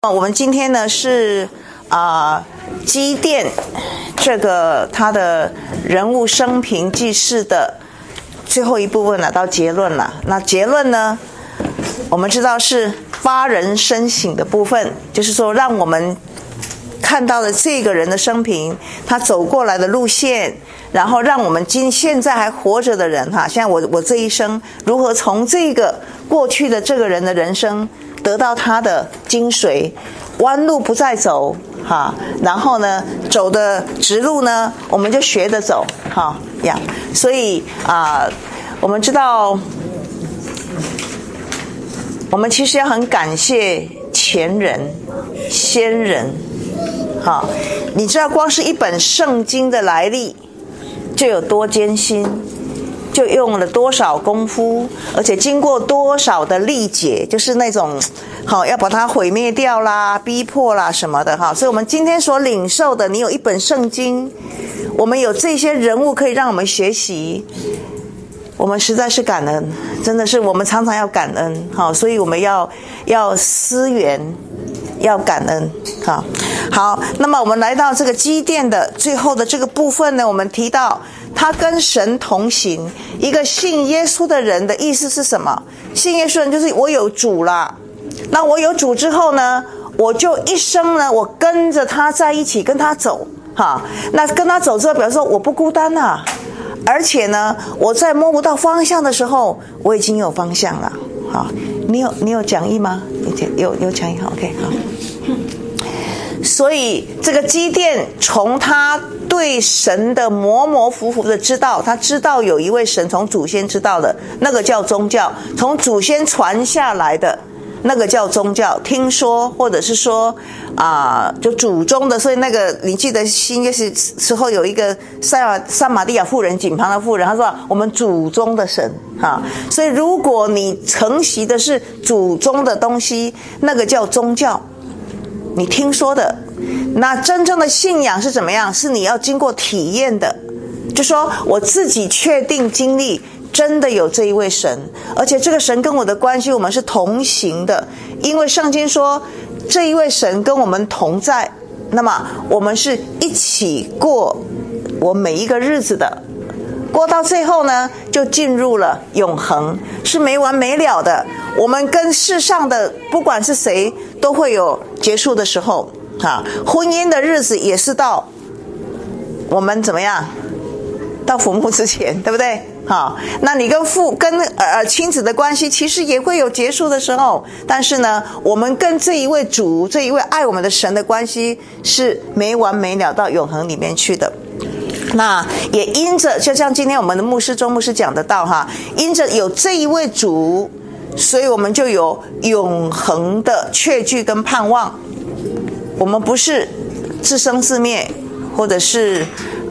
我们今天呢是基甸这个他的人物生平记事的最后一部分了，到结论了。那结论呢，我们知道是发人深省的部分，就是说让我们看到了这个人的生平，他走过来的路线，然后让我们现在还活着的人现在我这一生如何从这个过去的这个人的人生得到他的精髓，弯路不再走然后呢走的直路呢我们就学着走所以我们知道我们其实要很感谢前人先人你知道光是一本圣经的来历就有多艰辛，就用了多少功夫，而且经过多少的历劫，就是那种要把它毁灭掉啦，逼迫啦什么的所以我们今天所领受的，你有一本圣经，我们有这些人物可以让我们学习，我们实在是感恩，真的是我们常常要感恩所以我们要思源，要感恩好，那么我们来到这个基甸的最后的这个部分呢，我们提到他跟神同行。一个信耶稣的人的意思是什么？信耶稣人就是我有主啦，那我有主之后呢，我就一生呢我跟着他在一起，跟他走那跟他走之后表示说我不孤单而且呢我在摸不到方向的时候我已经有方向了你有讲义吗？有讲义OK 好。所以这个基甸从他对神的模模糊糊的知道，他知道有一位神，从祖先知道的那个叫宗教，从祖先传下来的那个叫宗教，听说或者是说就祖宗的。所以那个你记得新约时候有一个撒玛利亚妇人，井旁的妇人，他说我们祖宗的神所以如果你承袭的是祖宗的东西，那个叫宗教，你听说的。那真正的信仰是怎么样？是你要经过体验的，就说我自己确定经历真的有这一位神，而且这个神跟我的关系我们是同行的，因为圣经说这一位神跟我们同在，那么我们是一起过我每一个日子的，过到最后呢就进入了永恒，是没完没了的。我们跟世上的不管是谁都会有结束的时候婚姻的日子也是到我们怎么样到坟墓之前，对不对那你跟亲子的关系其实也会有结束的时候，但是呢我们跟这一位主，这一位爱我们的神的关系是没完没了到永恒里面去的。那也因着就像今天我们的钟牧师讲得到因着有这一位主，所以我们就有永恒的确据跟盼望，我们不是自生自灭，或者是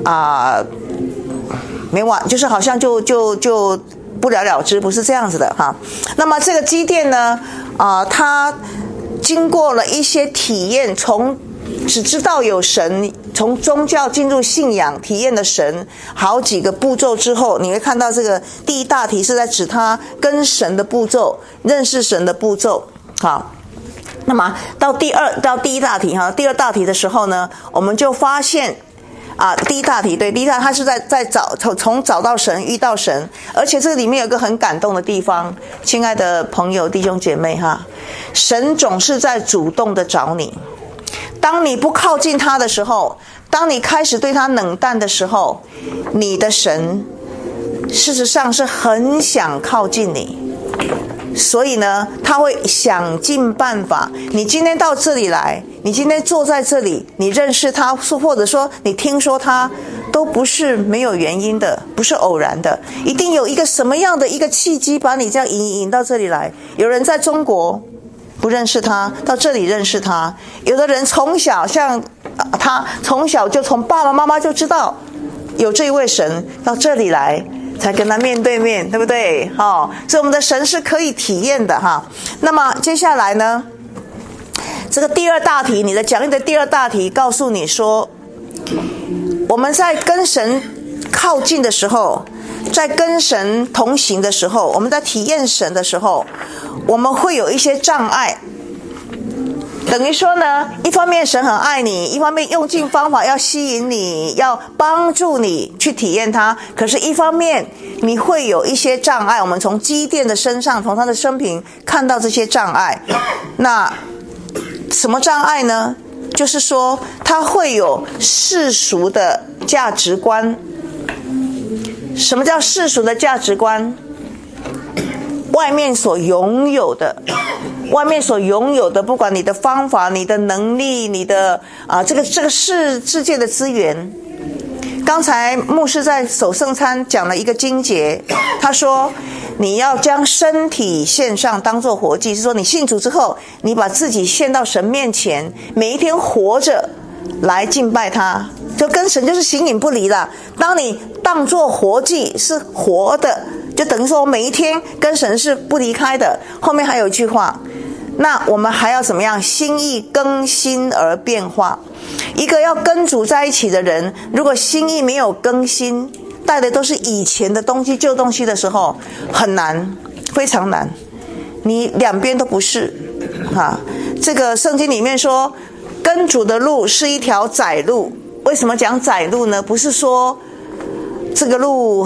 没完，就是好像就不了了之，不是这样子的那么这个基甸呢他经过了一些体验，从只知道有神，从宗教进入信仰体验的神好几个步骤之后，你会看到这个第一大题是在指他跟神的步骤，认识神的步骤那么到第一大题第二大题的时候呢，我们就发现第一大题他是在从找到神，遇到神，而且这里面有个很感动的地方，亲爱的朋友弟兄姐妹神总是在主动的找你。当你不靠近他的时候，当你开始对他冷淡的时候，你的神事实上是很想靠近你，所以呢他会想尽办法。你今天到这里来，你今天坐在这里，你认识他，或者说你听说他，都不是没有原因的，不是偶然的，一定有一个什么样的一个契机把你这样引到这里来。有人在中国不认识他，到这里认识他，有的人从小像他从小就从爸爸妈妈就知道有这一位神，到这里来才跟他面对面，对不对所以我们的神是可以体验的那么接下来呢，这个第二大题，你的讲义的第二大题告诉你说，我们在跟神靠近的时候，在跟神同行的时候，我们在体验神的时候，我们会有一些障碍， 等于说呢，一方面神很爱你，一方面用尽方法要吸引你，要帮助你去体验它。可是一方面你会有一些障碍，我们从基甸的身上，从他的生平看到这些障碍。那什么障碍呢？就是说他会有世俗的价值观。什么叫世俗的价值观？外面所拥有的，不管你的方法、你的能力、你的这个世界的资源。刚才牧师在守圣餐讲了一个经节，他说你要将身体献上当作活祭，是说你信主之后，你把自己献到神面前，每一天活着来敬拜他，就跟神就是形影不离了。当你当作活祭，是活的，就等于说我每一天跟神是不离开的。后面还有一句话，那我们还要怎么样？心意更新而变化。一个要跟主在一起的人，如果心意没有更新，带的都是以前的东西、旧东西的时候，很难，非常难。你两边都不是这个圣经里面说，跟主的路是一条窄路。为什么讲窄路呢？不是说这个路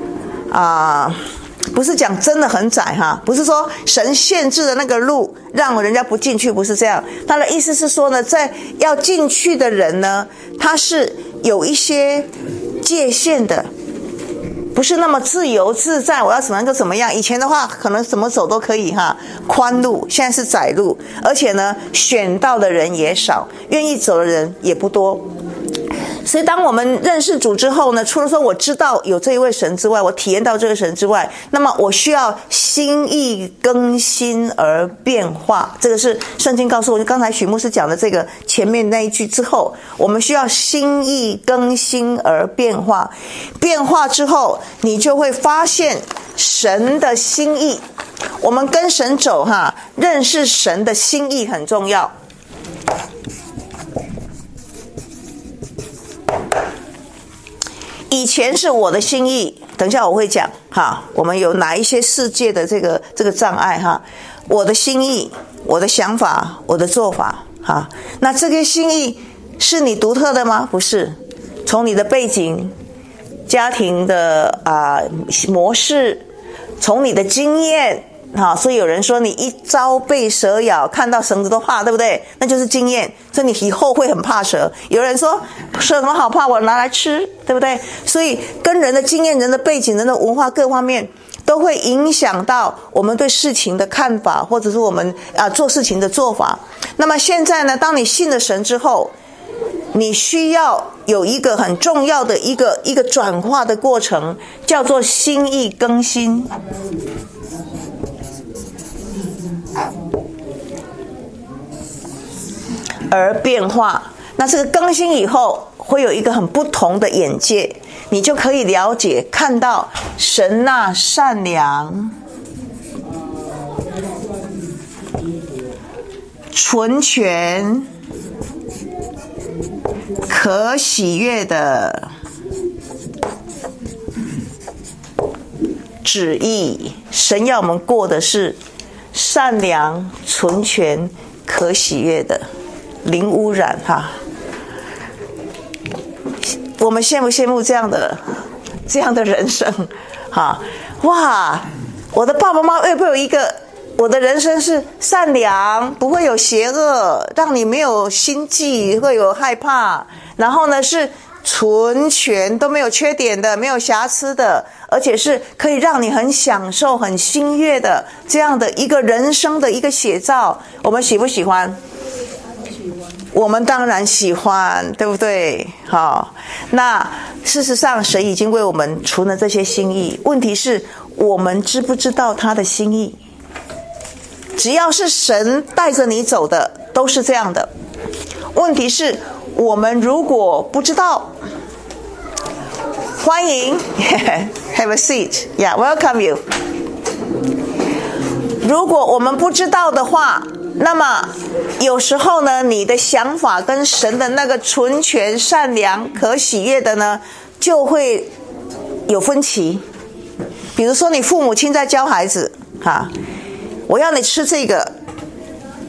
不是讲真的很窄不是说神限制的那个路让人家不进去，不是这样。他的意思是说呢，在要进去的人呢，他是有一些界限的，不是那么自由自在，我要怎么样就怎么样。以前的话可能怎么走都可以宽路，现在是窄路，而且呢选到的人也少，愿意走的人也不多。所以当我们认识主之后呢，除了说我知道有这一位神之外，我体验到这个神之外，那么我需要心意更新而变化。这个是圣经告诉我，就刚才许牧师讲的这个前面那一句之后，我们需要心意更新而变化。变化之后，你就会发现神的心意。我们跟神走认识神的心意很重要。以前是我的心意，等一下我会讲我们有哪一些世界的这个障碍我的心意，我的想法，我的做法那这个心意是你独特的吗？不是，从你的背景、家庭的模式，从你的经验所以有人说你一朝被蛇咬，看到绳子都怕，对不对？那就是经验，所以你以后会很怕蛇。有人说蛇有什么好怕，我拿来吃，对不对？所以跟人的经验、人的背景、人的文化各方面都会影响到我们对事情的看法，或者是我们做事情的做法。那么现在呢，当你信了神之后，你需要有一个很重要的一个转化的过程，叫做心意更新而变化。那这个更新以后会有一个很不同的眼界，你就可以了解看到神那善良、纯全、可喜悦的旨意。神要我们过的是善良、纯全、可喜悦的，零污染我们羡不羡慕这样的人生哇，我的爸爸妈妈会不会有一个我的人生是善良，不会有邪恶，让你没有心悸，会有害怕，然后呢是纯全，都没有缺点的，没有瑕疵的，而且是可以让你很享受、很欣悦的这样的一个人生的一个写照。我们喜不喜欢？我们当然喜欢，对不对？那事实上神已经为我们存了这些心意，问题是我们知不知道他的心意？只要是神带着你走的都是这样的，问题是我们如果不知道，欢迎have a seat, yeah, welcome you。 如果我们不知道的话，那么有时候呢，你的想法跟神的那个纯全、善良、可喜悦的呢，就会有分歧。比如说你父母亲在教孩子我要你吃这个，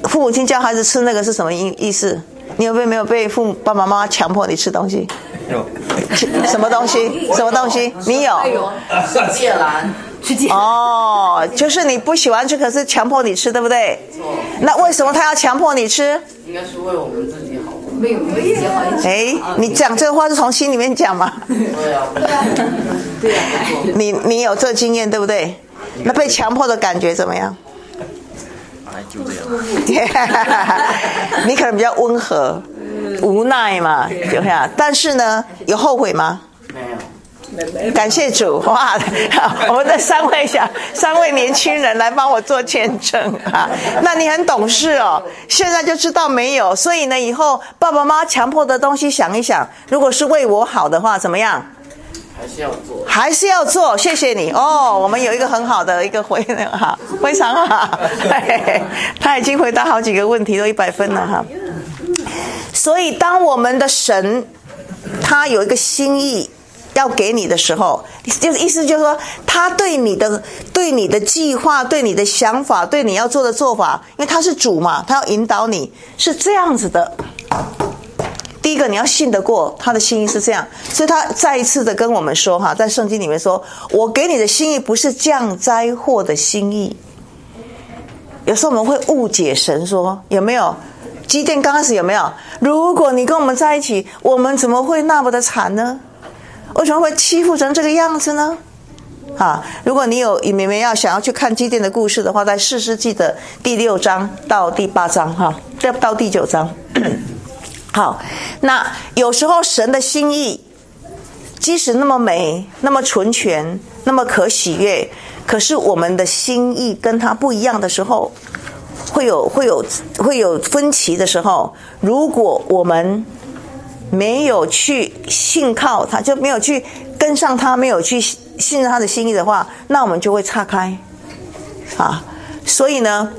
父母亲教孩子吃那个是什么意思？你有没有被爸爸妈妈强迫你吃东西？ 有。 什么东西？什么东西？你有？ 吃芥蓝。 哦，就是你不喜欢吃，可是强迫你吃，对不对？那为什么他要强迫你吃？ 应该是为我们自己好。为我们自己好一点。你讲这个话是从心里面讲吗？ 对啊。对啊。 你有这经验对不对？那被强迫的感觉怎么样？ 就这样。 你可能比较温和，无奈嘛，就这样。但是呢，有后悔吗？ 没有。 感谢主，哇！我们的三位年轻人来帮我做见证啊。那你很懂事哦，现在就知道没有。所以呢，以后爸爸妈妈强迫的东西想一想，如果是为我好的话，怎么样？还是要做，谢谢你哦。我们有一个很好的一个回应哈，非常好。他已经回答好几个问题，都100分了哈。所以，当我们的神他有一个心意要给你的时候，就是意思就是说，他对你的计划、对你的想法、对你要做的做法，因为他是主嘛，他要引导你，是这样子的。第一个你要信得过他的心意是这样，所以他再一次的跟我们说哈，在圣经里面说，我给你的心意不是降灾祸的心意。有时候我们会误解神说，有没有？基甸刚开始有没有？如果你跟我们在一起，我们怎么会那么的惨呢？为什么会欺负成这个样子呢？如果你们想要去看基甸的故事的话，在士师记的第6章到第8章到第9章。好，那有时候神的心意即使那么美，那么纯全，那么可喜悦，可是我们的心意跟他不一样的时候，会有分歧的时候，如果我们没有去信靠他，就没有去跟上他，没有去信任他的心意的话，那我们就会岔开所以呢，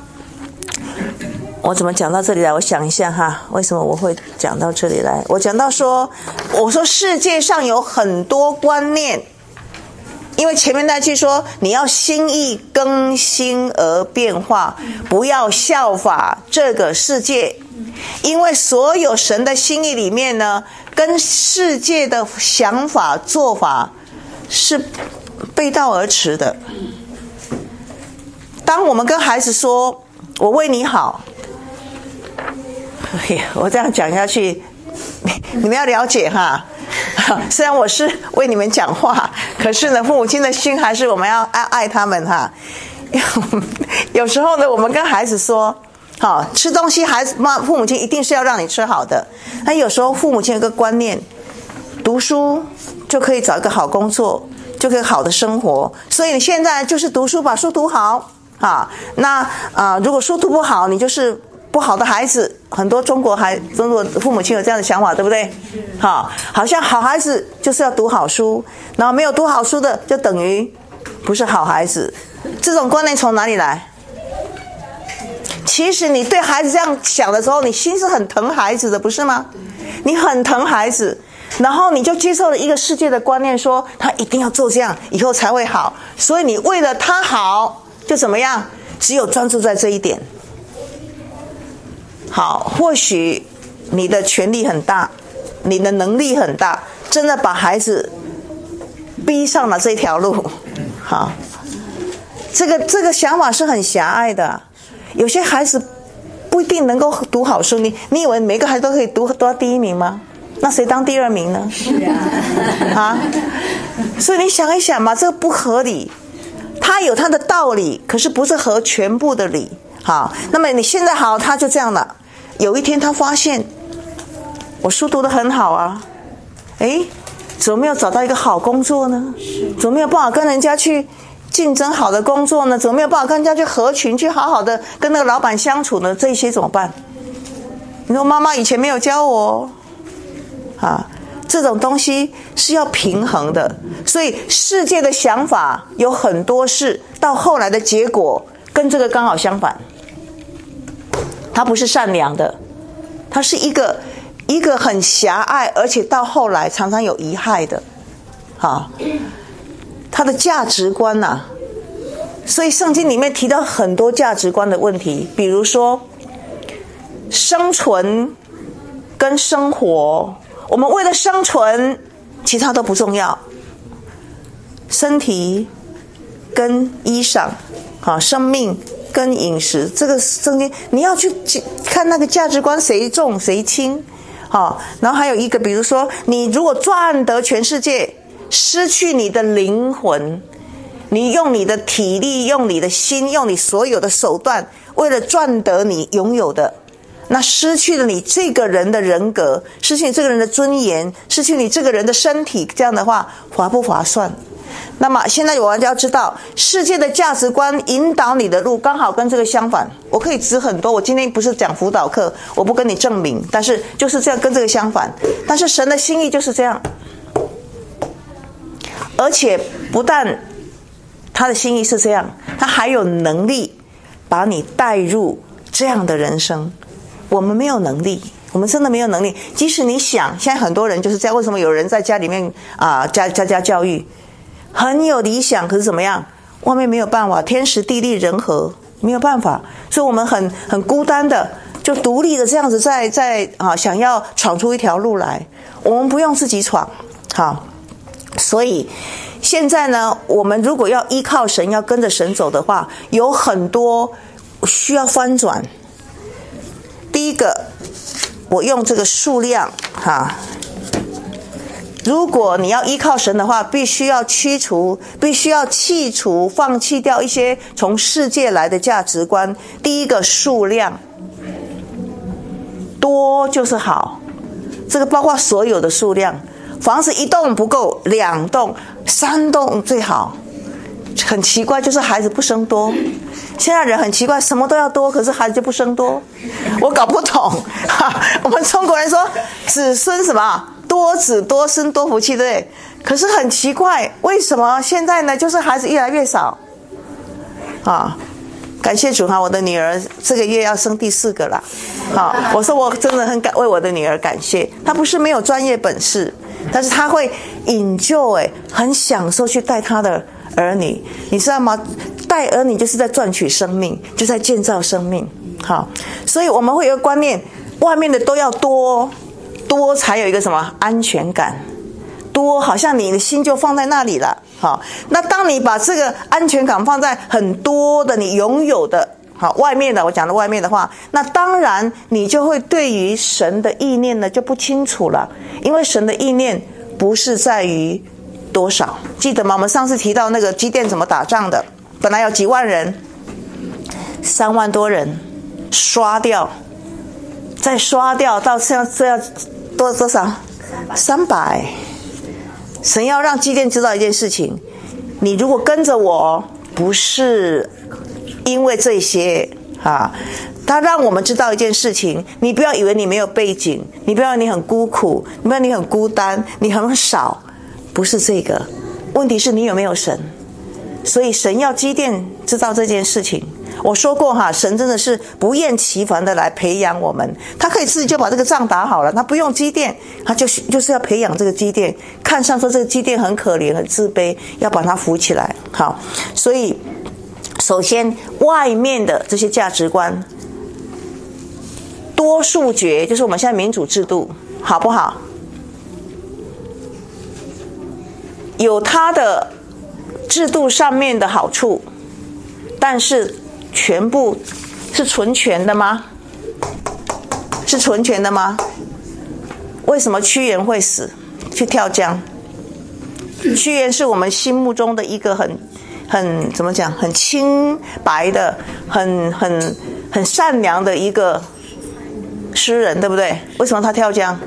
我怎么讲到这里来？我想一下哈，为什么我会讲到这里来？我讲到说，我说世界上有很多观念，因为前面那句说你要心意更新而变化，不要效法这个世界，因为所有神的心意里面呢，跟世界的想法做法是背道而驰的。当我们跟孩子说我为你好，我这样讲下去你们要了解哈，虽然我是为你们讲话，可是呢，父母亲的心还是我们要爱他们哈。有时候呢，我们跟孩子说吃东西，父母亲一定是要让你吃好的。那有时候父母亲有个观念，读书就可以找一个好工作，就可以好的生活，所以你现在就是读书，把书读好如果书读不好，你就是不好的孩子。很多中国父母亲有这样的想法，对不对？好像好孩子就是要读好书，然后没有读好书的就等于不是好孩子。这种观念从哪里来？其实你对孩子这样想的时候，你心是很疼孩子的，不是吗？你很疼孩子，然后你就接受了一个世界的观念，说他一定要做这样，以后才会好。所以你为了他好，就怎么样？只有专注在这一点。好，或许你的权力很大，你的能力很大，真的把孩子逼上了这条路。好，这个想法是很狭隘的。有些孩子不一定能够读好书，你以为每个孩子都可以读到第1名吗？那谁当第2名呢？是所以你想一想嘛，这个不合理。他有他的道理，可是不是合全部的理。好，那么你现在好，他就这样了。有一天他发现，我书读得很好啊，怎么没有找到一个好工作呢？怎么没有办法跟人家去竞争好的工作呢？怎么没有办法跟人家去合群，去好好的跟那个老板相处呢？这些怎么办？你说妈妈以前没有教我这种东西是要平衡的。所以世界的想法有很多事到后来的结果跟这个刚好相反，它不是善良的，它是一个很狭隘，而且到后来常常有贻害的它的价值观所以圣经里面提到很多价值观的问题。比如说生存跟生活，我们为了生存，其他都不重要。身体跟衣裳，生命跟饮食，这个中间你要去看那个价值观谁重谁轻。然后还有一个，比如说你如果赚得全世界，失去你的灵魂，你用你的体力，用你的心，用你所有的手段，为了赚得你拥有的，那失去了你这个人的人格，失去你这个人的尊严，失去你这个人的身体，这样的话划不划算？那么现在我们就要知道，世界的价值观引导你的路刚好跟这个相反。我可以指很多，我今天不是讲辅导课，我不跟你证明，但是就是这样，跟这个相反。但是神的心意就是这样，而且不但他的心意是这样，他还有能力把你带入这样的人生。我们没有能力，我们真的没有能力。即使你想，现在很多人就是这样，为什么有人在家里面家教育很有理想，可是怎么样？外面没有办法，天时地利人和没有办法，所以我们很孤单的，就独立的这样子在想要闯出一条路来。我们不用自己闯，所以现在呢，我们如果要依靠神，要跟着神走的话，有很多需要翻转。第一个，我用这个数量如果你要依靠神的话，必须要剔除，放弃掉一些从世界来的价值观。第一个，数量，多就是好，这个包括所有的数量。房子1栋不够，2栋、3栋最好。很奇怪，就是孩子不生多。现在人很奇怪，什么都要多，可是孩子就不生多，我搞不懂。我们中国人说子孙什么？多子多孙多福气，对不对？可是很奇怪，为什么现在呢？就是孩子越来越少感谢主我的女儿这个月要生第4个了。我说我真的很为我的女儿感谢，她不是没有专业本事，但是她会enjoy，很享受去带她的儿女，你知道吗？带儿女就是在赚取生命，就在建造生命。所以我们会有一个观念，外面的都要多才有一个什么安全感，多好像你的心就放在那里了。那当你把这个安全感放在很多的你拥有的外面的，我讲的外面的话，那当然你就会对于神的意念呢就不清楚了，因为神的意念不是在于多少。记得吗？我们上次提到那个基甸怎么打仗的，本来有几万人，3万多人刷掉，再刷掉到这样多少？300。神要让基甸知道一件事情，你如果跟着我，不是因为这些他让我们知道一件事情，你不要以为你没有背景，你不要以为你很孤苦，你不要以为你很孤单，你很少，不是这个。问题是你有没有神？所以神要基甸知道这件事情。我说过神真的是不厌其烦的来培养我们，他可以自己就把这个仗打好了，他不用基甸，他就是要培养这个基甸，看上说这个基甸很可怜很自卑，要把他扶起来。所以首先外面的这些价值观，多数决就是我们现在民主制度，好不好？有它的制度上面的好处，但是全部是纯全的吗？是纯全的吗？为什么屈原会死去跳江？屈原是我们心目中的一个很怎么讲，很清白的很善良的一个诗人，对不对？为什么他跳江？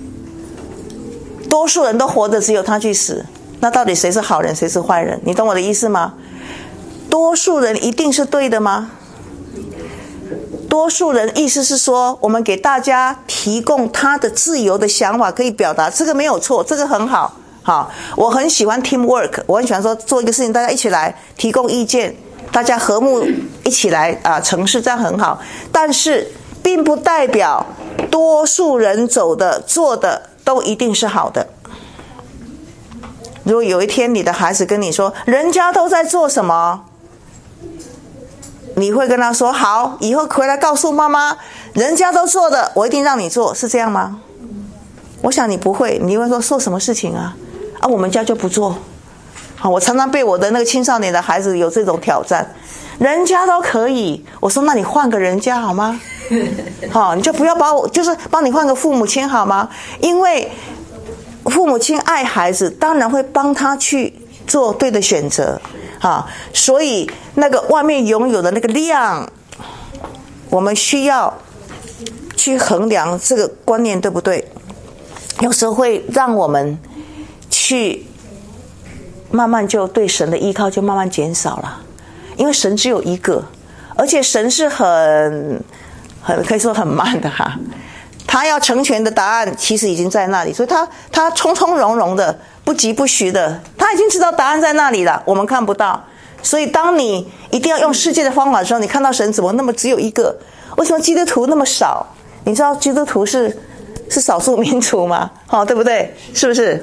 多数人都活着，只有他去死，那到底谁是好人谁是坏人？你懂我的意思吗？多数人一定是对的吗？多数人意思是说，我们给大家提供他的自由的想法可以表达，这个没有错，这个很好。我很喜欢 teamwork， 我很喜欢说做一个事情大家一起来提供意见，大家和睦一起来成事，这样很好。但是并不代表多数人做的都一定是好的。如果有一天你的孩子跟你说人家都在做什么， 你会跟他说好，以后回来告诉妈妈，人家都做的，我一定让你做，是这样吗？我想你不会，你会说做什么事情啊？我们家就不做。好，我常常被我的那个青少年的孩子有这种挑战，人家都可以，我说那你换个人家好吗？好，你就不要把我，就是帮你换个父母亲好吗？因为父母亲爱孩子，当然会帮他去做对的选择啊。所以那个外面拥有的那个量，我们需要去衡量这个观念对不对？有时候会让我们去慢慢就对神的依靠就慢慢减少了，因为神只有一个，而且神是很可以说很慢的哈。他要成全的答案其实已经在那里，所以他从从容容的，不急不徐的，他已经知道答案在那里了，我们看不到。所以当你一定要用世界的方法的时候，你看到神怎么那么只有一个？为什么基督徒那么少？你知道基督徒是少数民族吗？对不对？是不是？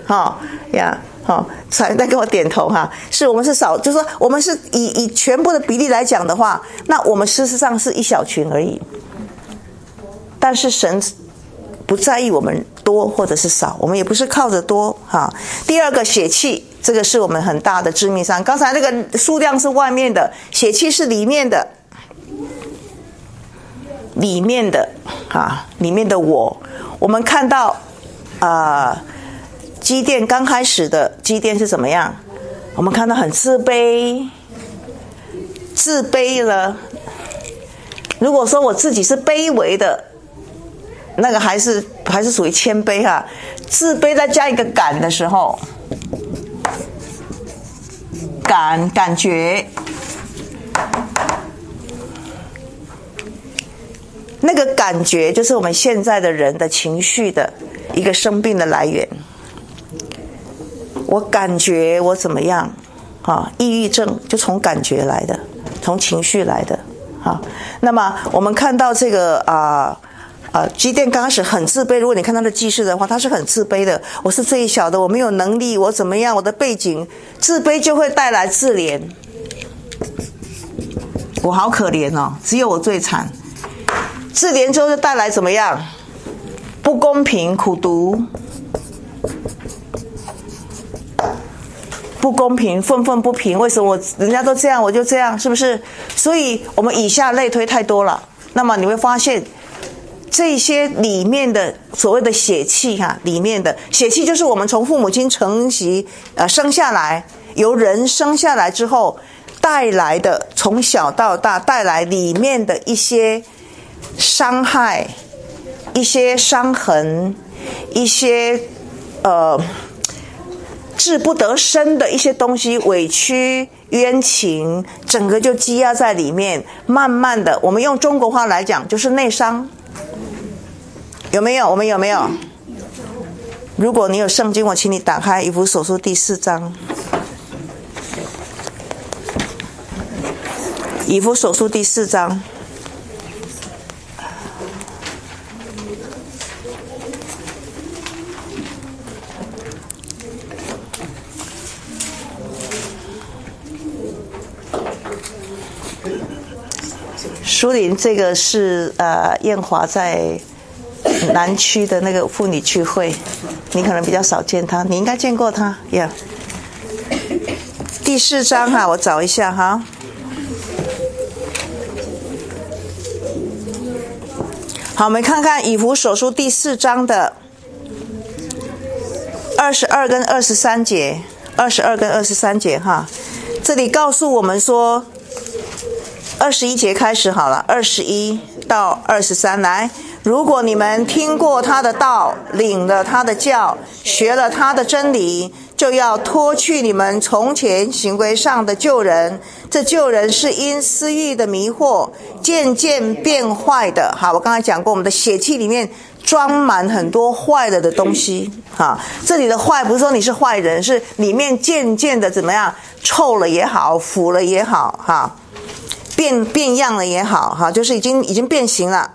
再跟我点头哈。是我们是少，就是说我们是以全部的比例来讲的话，那我们事实上是一小群而已。但是神不在意我们多或者是少，我们也不是靠着多哈。第二个血气，这个是我们很大的致命伤。刚才那个数量是外面的，血气是里面的，里面的我。我们看到基甸刚开始的基甸是怎么样？我们看到很自卑了。如果说我自己是卑微的，那个还是属于谦卑哈。自卑再加一个感的时候，感觉，那个感觉就是我们现在的人的情绪的一个生病的来源。我感觉我怎么样抑郁症就从感觉来的，从情绪来的。那么我们看到这个基甸刚开始很自卑，如果你看他的记事的话，他是很自卑的。我是最小的，我没有能力，我怎么样，我的背景，自卑就会带来自怜。我好可怜哦，只有我最惨。自怜之后就带来怎么样？不公平，苦毒，不公平，愤愤不平。为什么人家都这样，我就这样，是不是？所以我们以下类推太多了。那么你会发现，这些里面的所谓的血气里面的血气就是我们从父母亲承袭生下来，由人生下来之后带来的，从小到大带来里面的一些伤害，一些伤痕，一些治不得生的一些东西，委屈冤情，整个就积压在里面，慢慢的，我们用中国话来讲就是内伤。有没有？我们有没有？如果你有圣经，我请你打开以弗所书第4章。以弗所书第4章。书林这个是燕华在南区的那个妇女聚会，你可能比较少见他，你应该见过他呀。第4章我找一下哈。好，我们看看以弗所书第4章的22跟23节，22跟23节哈。这里告诉我们说，21节开始好了，21到23来。如果你们听过他的道，领了他的教，学了他的真理，就要脱去你们从前行为上的旧人。这旧人是因私欲的迷惑渐渐变坏的。好，我刚才讲过，我们的血气里面装满很多坏了的东西。这里的坏不是说你是坏人，是里面渐渐的怎么样，臭了也好，腐了也好，变样了也好，就是已经变形了。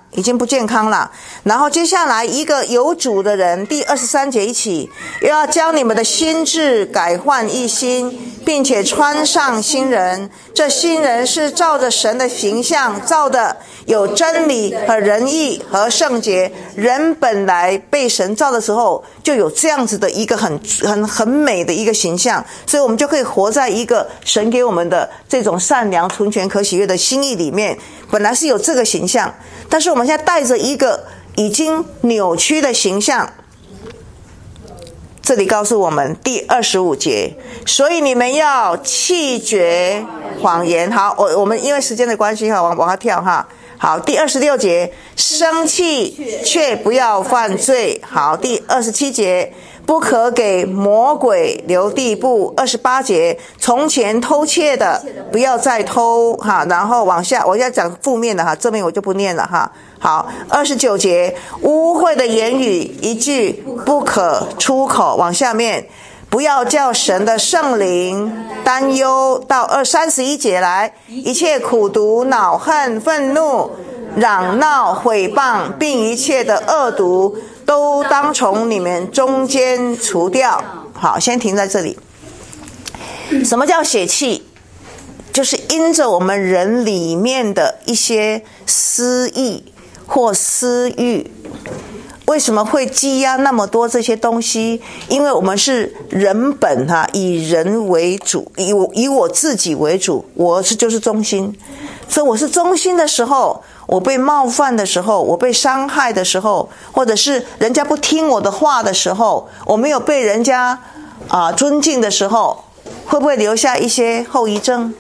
已经不健康了。然后接下来一个有主的人，第23节一起，又要将你们的心志改换一新，并且穿上新人。这新人是照着神的形象造的，有真理和仁义和圣洁。人本来被神造的时候就有这样子的一个很美的一个形象，所以我们就可以活在一个神给我们的这种善良、纯全、可喜悦的心意里面。本来是有这个形象，但是我们现在带着一个已经扭曲的形象。这里告诉我们第25节，所以你们要弃绝谎言。好，我们因为时间的关系往下跳哈。好，第26节，生气却不要犯罪。好，第27节，不可给魔鬼留地步。28节，从前偷窃的不要再偷哈。然后往下，我要讲负面的哈，这边我就不念了哈。好，29节，污秽的言语一句不可出口。往下面，不要叫神的圣灵担忧。到31节来，一切苦毒、恼恨、愤怒、嚷闹、毁谤，并一切的恶毒，都当从你们中间除掉。好，先停在这里。什么叫血气？就是因着我们人里面的一些私意或私欲。为什么会积压那么多这些东西？因为我们是人本以人为主，以我自己为主，我就是中心。所以我是中心的时候，我被冒犯的时候，我被伤害的时候，或者是人家不听我的话的时候，我没有被人家尊敬的时候，会不会留下一些后遗症？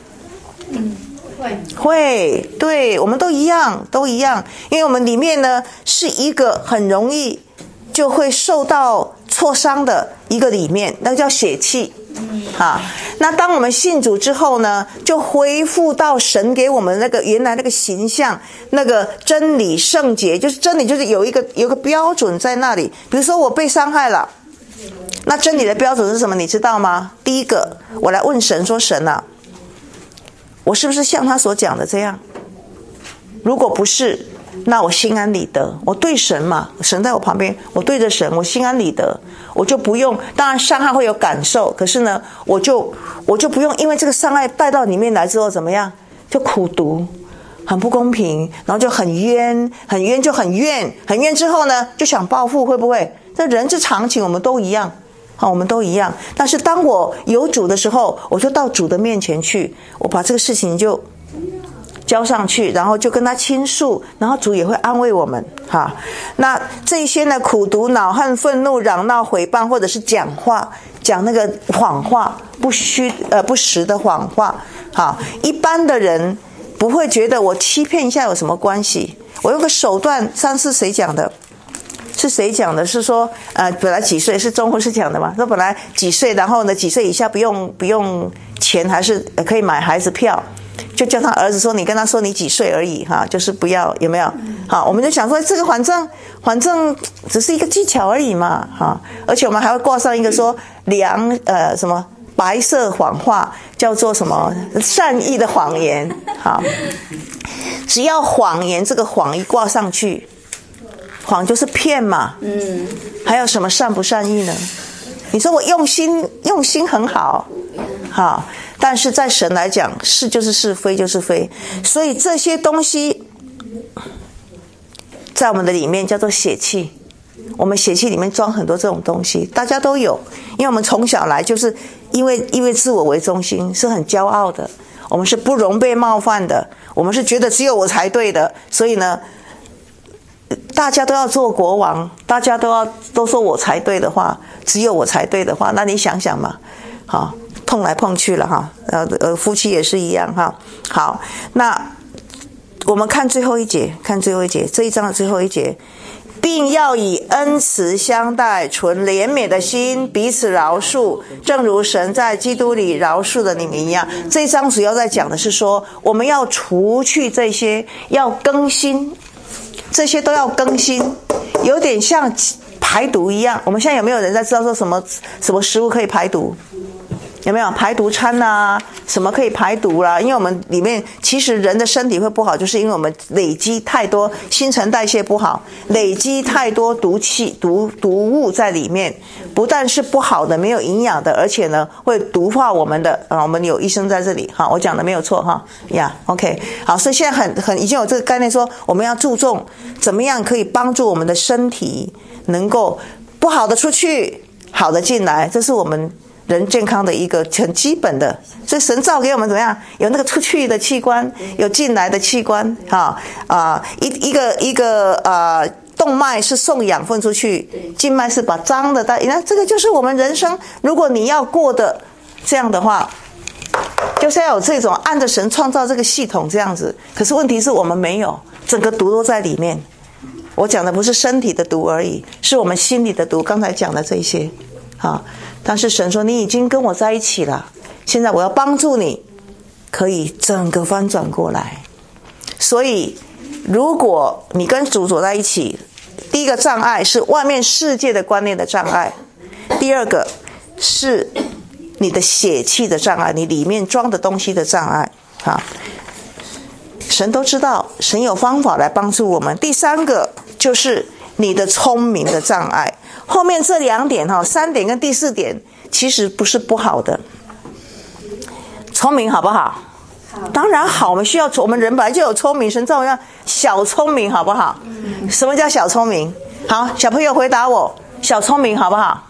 会，对，我们都一样，因为我们里面呢是一个很容易就会受到挫伤的一个里面，那个叫血气那当我们信主之后呢，就恢复到神给我们那个原来那个形象，那个真理圣洁，就是真理就是有一个标准在那里。比如说我被伤害了，那真理的标准是什么你知道吗？第一个，我来问神说，神啊，我是不是像他所讲的这样？如果不是，那我心安理得。我对神嘛，神在我旁边，我对着神，我心安理得，我就不用。当然伤害会有感受，可是呢，我就不用因为这个伤害带到里面来之后怎么样，就苦毒，很不公平，然后就很冤就很怨之后呢，就想报复，会不会？这人之常情，我们都一样。我们都一样。但是当我有主的时候，我就到主的面前去，我把这个事情就交上去，然后就跟他倾诉，然后主也会安慰我们那这些呢，苦毒、恼恨、愤怒、嚷闹、毁谤，或者是讲那个谎话，不实的谎话一般的人不会觉得我欺骗一下有什么关系，我用个手段。上次谁讲的？是谁讲的？是说本来几岁，是中国是讲的嘛？说本来几岁，然后呢几岁以下不用钱，还是可以买孩子票，就叫他儿子说，你跟他说你几岁而已就是不要，有没有？我们就想说这个反正只是一个技巧而已嘛而且我们还会挂上一个说什么白色谎话，叫做什么善意的谎言只要谎言这个谎一挂上去，谎就是骗嘛还有什么善不善意呢？你说我用心很好但是在神来讲，是就是是，非就是非。所以这些东西在我们的里面叫做血气，我们血气里面装很多这种东西，大家都有。因为我们从小来就是因为自我为中心，是很骄傲的，我们是不容被冒犯的，我们是觉得只有我才对的，所以呢大家都要做国王，大家都说我才对的话，只有我才对的话，那你想想嘛碰来碰去了夫妻也是一样好，那我们看最后一节，这一章的最后一节，并要以恩慈相待，存怜悯的心，彼此饶恕，正如神在基督里饶恕了你们一样。这一章主要在讲的是说，我们要除去这些，要更新，这些都要更新，有点像排毒一样。我们现在有没有人在知道说什么食物可以排毒？ 有没有排毒餐啊？什么可以排毒啦？因为我们里面其实人的身体会不好，就是因为我们累积太多新陈代谢不好，累积太多毒气、毒物在里面，不但是不好的、没有营养的，而且呢会毒化我们的。我们有医生在这里，哈，我讲的没有错哈呀。OK， 好，所以现在已经有这个概念说，我们要注重怎么样可以帮助我们的身体能够不好的出去，好的进来，这是我们人健康的一个很基本的。所以神造给我们怎么样？有那个出去的器官，有进来的器官，一个动脉是送养分出去，静脉是把脏的带。那这个就是我们人生，如果你要过的这样的话，就是要有这种按着神创造这个系统这样子。可是问题是我们没有，整个毒都在里面。我讲的不是身体的毒而已，是我们心里的毒。刚才讲的这些，但是神说你已经跟我在一起了，现在我要帮助你可以整个翻转过来。所以如果你跟主走在一起，第一个障碍是外面世界的观念的障碍，第二个是你的血气的障碍，你里面装的东西的障碍。神都知道，神有方法来帮助我们。第三个就是你的聪明的障碍。后面这2点3点跟第4点其实不是不好的。聪明好不好？当然好，我们需要，我们人本来就有聪明，神造要小聪明好不好？什么叫小聪明？好，小朋友回答我，小聪明好不好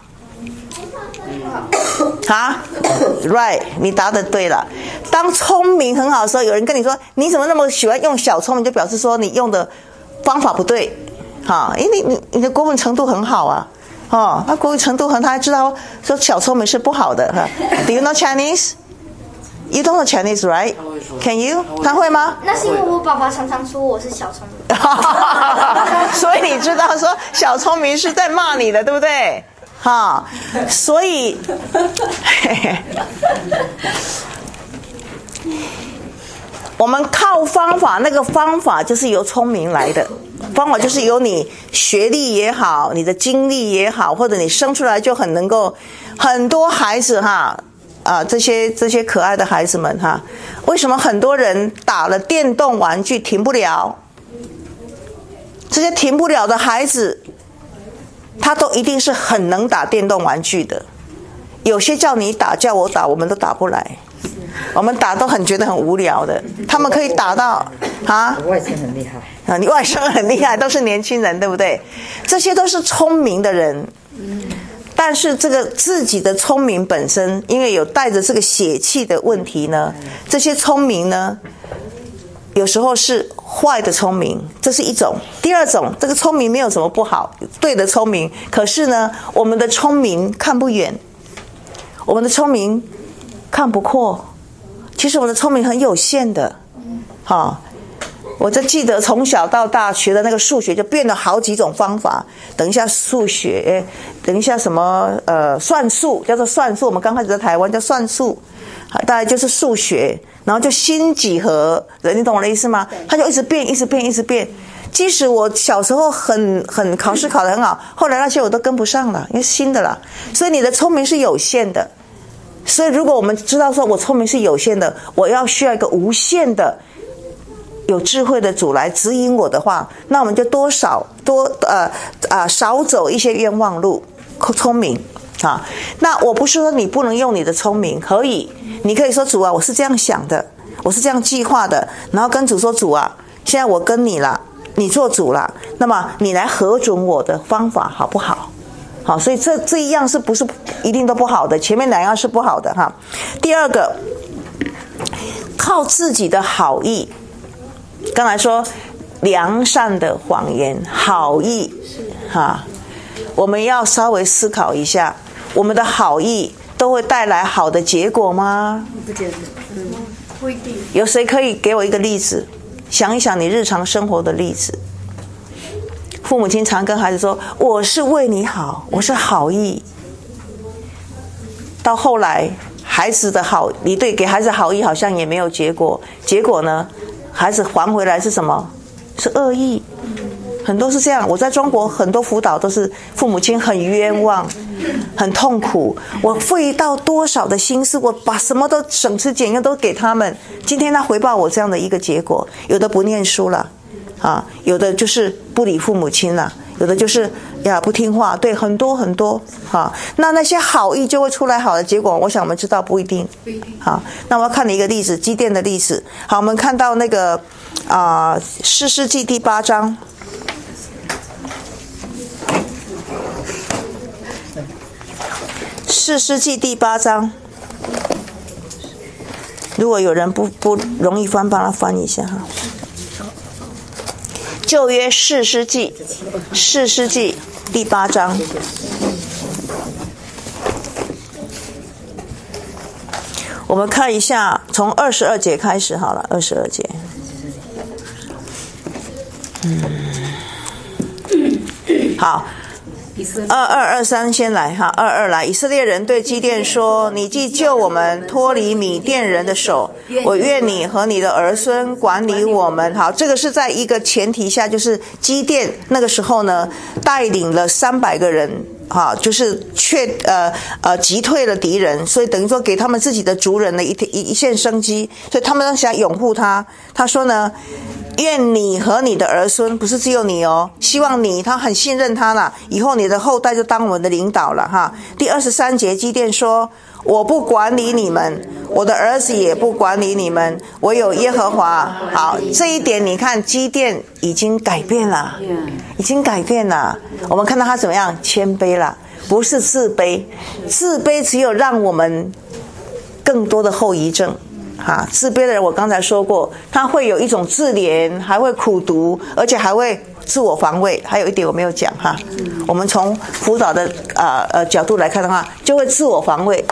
？Right， 你答得对了。当聪明很好的时候，有人跟你说你怎么那么喜欢用小聪明，就表示说你用的方法不对。因为你的国文程度很好啊。那国文程度很，他还知道说小聪明是不好的。Do you know Chinese? You don't know Chinese, right? Can you? 他会吗？ 那是因为我爸爸常常说我是小聪明。 所以你知道说小聪明是在骂你的，对不对？所以我们靠方法，那个方法就是由聪明来的，方法就是由你学历也好，你的经历也好，或者你生出来就很能够。很多孩子这些可爱的孩子们为什么很多人打了电动玩具停不了？这些停不了的孩子，他都一定是很能打电动玩具的。有些叫你打叫我打，我们都打不来，我们打都觉得很无聊的。他们可以打到我外甥很厉害你外甥很厉害，都是年轻人，对不对？这些都是聪明的人。但是这个自己的聪明本身，因为有带着这个血气的问题呢，这些聪明呢有时候是坏的聪明，这是一种。第二种，这个聪明没有什么不好，对的聪明，可是呢我们的聪明看不远，我们的聪明看不阔，其实我们的聪明很有限的。我就记得从小到大学的那个数学就变了好几种方法，等一下数学，等一下什么算术，叫做算术，我们刚开始在台湾叫算术，大概就是数学，然后就新几何，你懂我的意思吗？它就一直变一直变一直变。即使我小时候很考试考得很好，后来那些我都跟不上了，因为新的了。所以你的聪明是有限的，所以如果我们知道说我聪明是有限的，我需要一个无限的有智慧的主来指引我的话，那我们就少走一些冤枉路。聪明那我不是说你不能用你的聪明，可以，你可以说主啊，我是这样想的，我是这样计划的，然后跟主说主啊，现在我跟你了，你做主了，那么你来核准我的方法好不好？所以这一样是不是一定都不好的？前面2样是不好的第二个，靠自己的好意。刚才说良善的谎言，好意我们要稍微思考一下，我们的好意都会带来好的结果吗？ 不见得，不一定。 有谁可以给我一个例子？想一想你日常生活的例子。父母亲常跟孩子说，我是为你好，我是好意。到后来孩子的好，你给孩子好意好像也没有结果，结果呢孩子还回来是什么？是恶意很多是这样。我在中国很多辅导都是父母亲很冤枉，很痛苦。我费到多少的心思，我把什么都省吃俭用都给他们，今天他回报我这样的一个结果。有的不念书了，有的就是不理父母亲了，有的就是不听话，对，很多很多那些好意就会出来好的结果，我想我们知道不一定。好，那我要看你一个例子，基甸的例子。好，我们看到那个士师记第8章。士师记第8章，如果有人不容易翻，帮他翻一下哈。旧约士师记第8章。我们看一下，从22节开始好了，22节。好。2223先来哈，22来。以色列人对基甸说：“你既救我们脱离米甸人的手，我愿你和你的儿孙管理我们。”好，这个是在一个前提下，就是基甸那个时候呢，带领了300个人。就是击退了敌人，所以等于说给他们自己的族人的一线生机，所以他们想拥护他。他说呢，愿你和你的儿孙，不是只有你哦，希望你，他很信任他了，以后你的后代就当我们的领导了哈。第23节，基甸说：“我不管理你们，我的儿子也不管理你们，唯有耶和华。”好，这一点你看基甸已经改变了，已经改变了。我们看到他怎么样？谦卑了，不是自卑。自卑只有让我们更多的后遗症。自卑的人我刚才说过，他会有一种自怜，还会苦毒，而且还会自我防卫。还有一点我没有讲哈，我们从辅导的角度来看的话，就会自我防卫，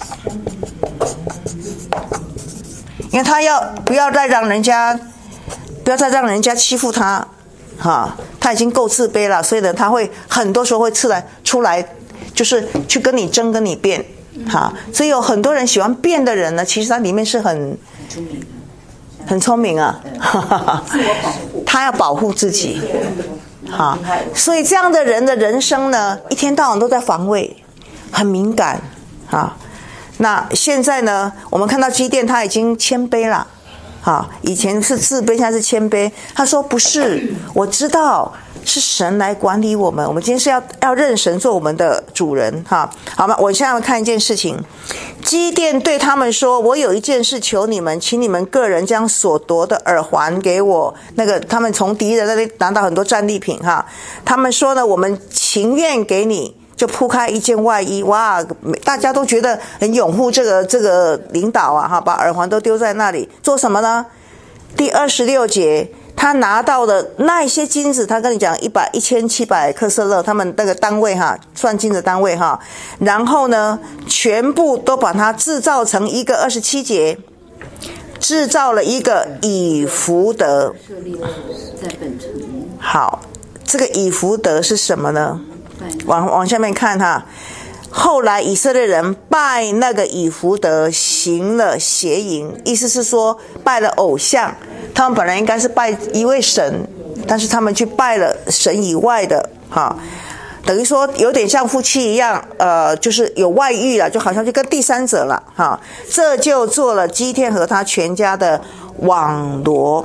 因为他不要再让人家欺负他他已经够自卑了，所以呢，他会很多时候会出来，就是去跟你争，跟你辩。所以有很多人喜欢辩的人呢，其实他里面是很聪明啊，他要保护自己。所以这样的人的人生呢，一天到晚都在防卫，很敏感。那现在呢，我们看到基甸他已经谦卑了。以前是自卑，现在是谦卑。他说不是，我知道是神来管理我们，我们今天是要认神做我们的主人。好吗？我现在要看一件事情。基甸对他们说：“我有一件事求你们，请你们个人将所夺的耳环给我。”他们从敌人那里拿到很多战利品他们说呢，我们情愿给你。就铺开一件外衣，哇！大家都觉得很拥护这个领导把耳环都丢在那里，做什么呢？第26节，他拿到的那一些金子，他跟你讲1700克瑟勒，他们那个单位算金的单位然后呢，全部都把它制造成一个27节，制造了一个以弗得。好，这个以弗得是什么呢？往下面看后来以色列人拜那个以弗得，行了邪淫，意思是说拜了偶像。他们本来应该是拜一位神，但是他们去拜了神以外的等于说有点像夫妻一样，就是有外遇了，就好像就跟第三者了这就做了基甸和他全家的网罗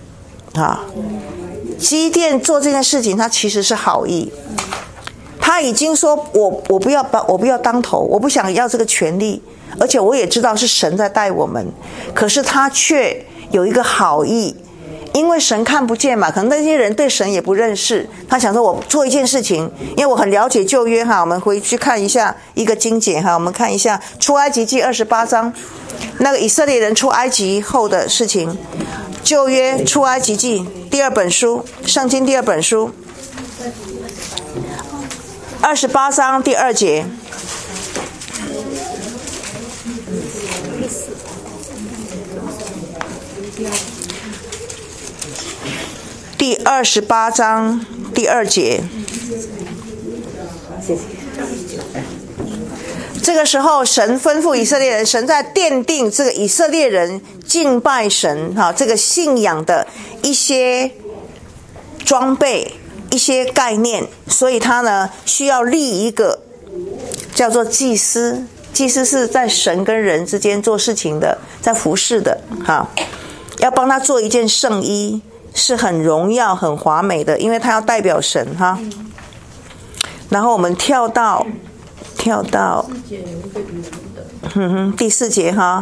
基甸做这件事情，他其实是好意。他已经说我不要当头，我不想要这个权利，而且我也知道是神在带我们，可是他却有一个好意，因为神看不见嘛，可能那些人对神也不认识，他想说我做一件事情，因为我很了解旧约我们回去看一下一个经节我们看一下出埃及记28章，那个以色列人出埃及后的事情。旧约出埃及记第2本书，圣经第2本书28章第2节。第28章第2节。这个时候神吩咐以色列人，神在奠定这个以色列人敬拜神这个信仰的一些装备一些概念，所以他呢需要立一个叫做祭司。祭司是在神跟人之间做事情的，在服侍的哈，要帮他做一件圣衣，是很荣耀很华美的，因为他要代表神哈。然后我们跳到第4节哈。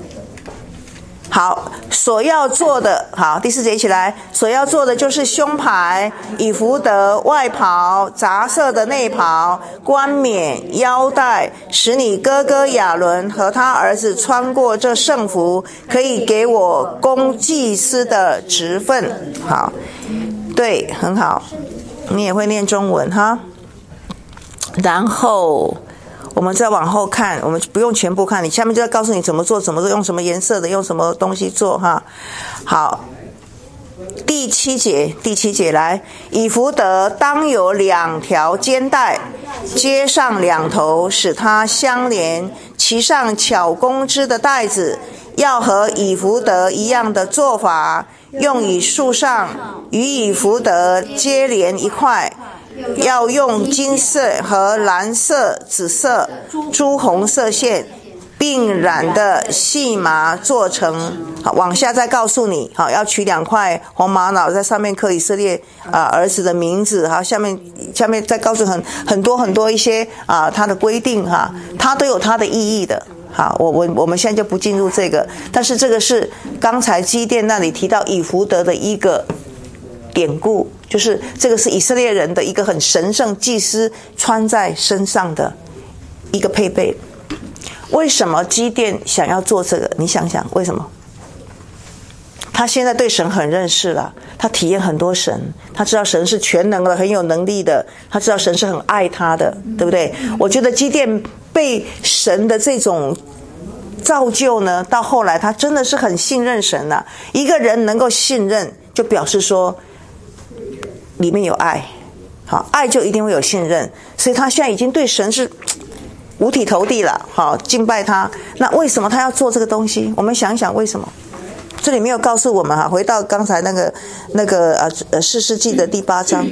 好，所要做的，好，第4节一起来，所要做的就是胸牌、以弗得、外袍、杂色的内袍、冠冕、腰带，使你哥哥亚伦和他儿子穿过这圣服，可以给我供祭司的职分。好，对，很好，你也会念中文哈。然后我们再往后看，我们不用全部看，你下面就要告诉你怎么做，用什么颜色的，用什么东西做哈。好，第七节来，以弗得当有2条肩带，接上2头，使它相连，其上巧工织的带子，要和以弗得一样的做法，用以束上，与以弗得接连一块。要用金色和蓝色、紫色、朱红色线，并染的细麻做成。好，往下再告诉你，好，要取2块红玛瑙，在上面刻以色列儿子的名字。好，下面再告诉很多一些他的规定哈，它都有它的意义的。好，我们现在就不进入这个，但是这个是刚才基甸那里提到以弗得的一个典故，就是这个是以色列人的一个很神圣祭司穿在身上的一个配备。为什么基甸想要做这个？你想想为什么？他现在对神很认识了，他体验很多神，他知道神是全能的，很有能力的，他知道神是很爱他的，对不对？我觉得基甸被神的这种造就呢，到后来他真的是很信任神了。一个人能够信任，就表示说里面有爱，好，爱就一定会有信任，所以他现在已经对神是五体投地了，好，敬拜他。那为什么他要做这个东西？我们想一想为什么？这里没有告诉我们哈，回到刚才那个士师记的第8章，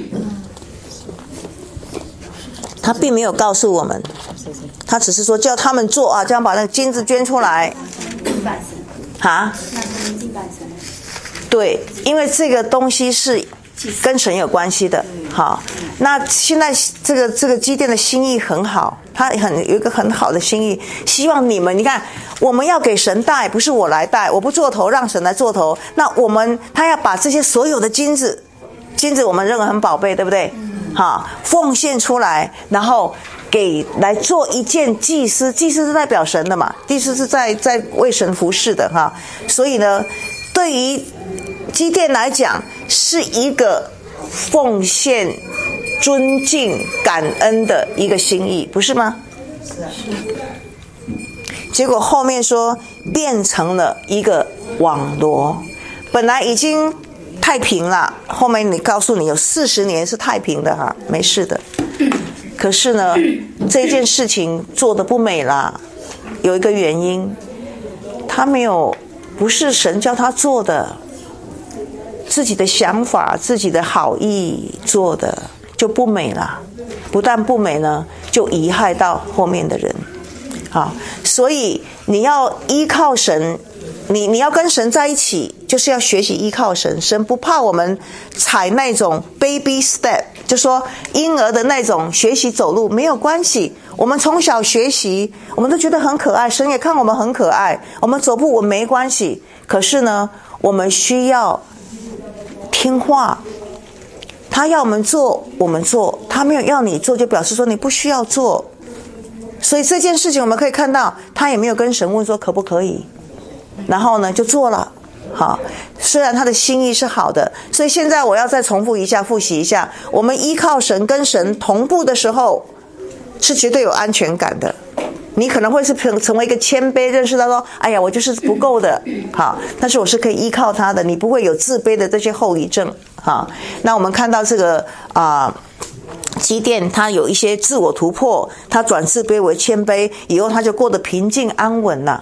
他并没有告诉我们，他只是说叫他们做啊，这样把那个金子捐出来。 敬拜神啊？ 那他们敬拜神。对， 因为这个东西是跟神有关系的。好，那现在这个基甸的心意很好，他有一个很好的心意，希望你们，你看，我们要给神带，不是我来带，我不做头，让神来做头。那他要把这些所有的金子我们认为很宝贝，对不对？好，奉献出来，然后来做一件祭司是代表神的嘛，祭司是在为神服侍的哈。所以呢，对于基甸来讲，是一个奉献、尊敬、感恩的一个心意，不是吗？结果后面说变成了一个网罗，本来已经太平了，后面告诉你有40年是太平的哈，没事的。可是呢，这件事情做得不美啦，有一个原因，他不是神叫他做的，自己的想法、自己的好意做的就不美了。不但不美呢，就贻害到后面的人。好，所以你要依靠神，你要跟神在一起，就是要学习依靠神。神不怕我们踩那种 baby step， 就说婴儿的那种学习走路没有关系。我们从小学习，我们都觉得很可爱，神也看我们很可爱，我们走不稳没关系。可是呢，我们需要听话，他要我们做我们做，他没有要你做，就表示说你不需要做。所以这件事情我们可以看到，他也没有跟神问说可不可以，然后呢就做了。好，虽然他的心意是好的，所以现在我要再重复一下，复习一下，我们依靠神跟神同步的时候是绝对有安全感的。你可能会是成为一个谦卑，认识到说哎呀我就是不够的，好，但是我是可以依靠他的，你不会有自卑的这些后遗症。好，那我们看到这个基甸他有一些自我突破，他转自卑为谦卑，以后他就过得平静安稳了。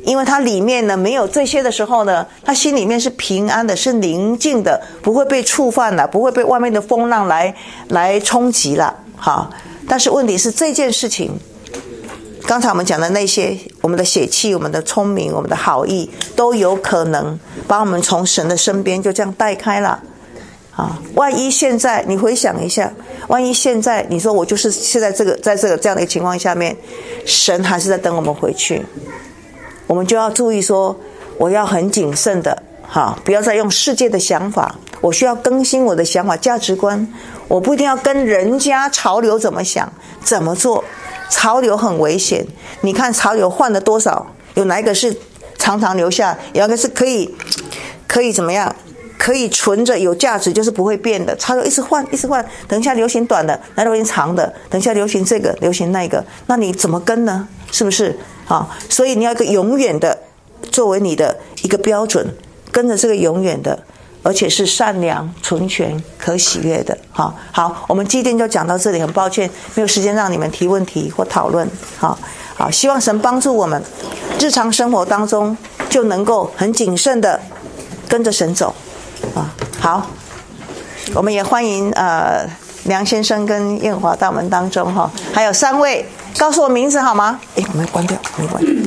因为他里面呢没有这些的时候呢，他心里面是平安的，是宁静的，不会被触犯了，不会被外面的风浪来冲击了。好，但是问题是这件事情，刚才我们讲的那些，我们的血气、我们的聪明、我们的好意，都有可能把我们从神的身边就这样带开了。啊，万一现在你回想一下，万一现在你说我就是现在在这样的一个情况下面，神还是在等我们回去，我们就要注意说，我要很谨慎的，不要再用世界的想法，我需要更新我的想法价值观，我不一定要跟人家潮流怎么想怎么做，潮流很危险。你看潮流换了多少，有哪一个是常常留下，有一个是可以怎么样，可以存着有价值，就是不会变的。潮流一直换一直换，等一下流行短的，来流行长的，等一下流行这个流行那个，那你怎么跟呢？是不是所以你要一个永远的作为你的一个标准，跟着这个永远的，而且是善良纯全可喜悦的。好，我们祭奠就讲到这里，很抱歉没有时间让你们提问题或讨论。好，希望神帮助我们日常生活当中就能够很谨慎的跟着神走。好，我们也欢迎梁先生跟燕华到我们当中还有3位，告诉我名字好吗？我们关掉，没关系。